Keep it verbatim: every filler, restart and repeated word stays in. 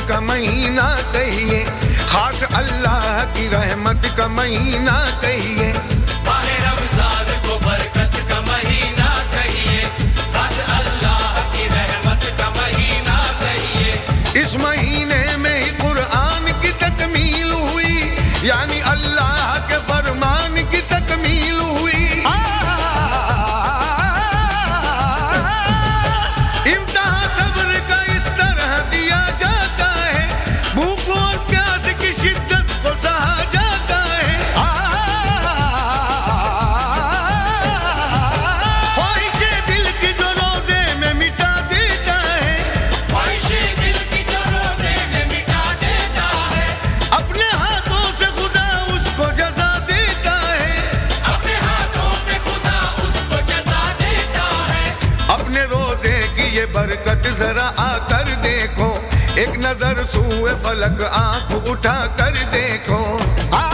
का महीना कहिए, खास अल्लाह की रहमत का महीना कहिए। माहे रमजान को बरकत का महीना कहिए, खास अल्लाह की रहमत का महीना कहिए। इस महीने में ही कुरान की तकमील हुई, यानी अल्लाह के फरमान की तकमील हुई। इम्तिहान सब्र का इस तरह दिया जाता है, भूख और प्यास की शिद्दत को सहा जाता है। ख्वाहिशे दिल की जो रोजे में मिटा देता है, ख्वाहिशे दिल की जो रोजे में मिटा देता है। अपने हाथों से खुदा उसको जजा देता है, अपने हाथों से खुदा उसको जजा देता है। अपने रोजे की ये बरकत जरा आकर देखो, एक नजर सूए फलक आंख उठा कर देखो।